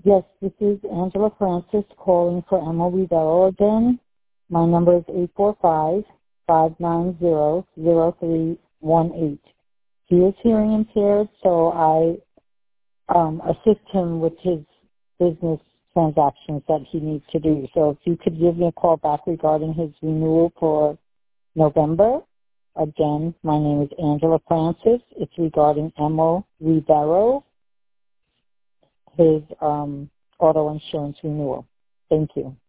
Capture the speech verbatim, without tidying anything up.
Yes, this is Angela Francis calling for Emma Rivero again. My number is eight four five, five nine zero, zero three one eight. He is hearing impaired, so I um, assist him with his business transactions that he needs to do. So if you could give me a call back regarding his renewal for November. Again, my name is Angela Francis. It's regarding Emma Rivero, his um, auto insurance renewal. Thank you.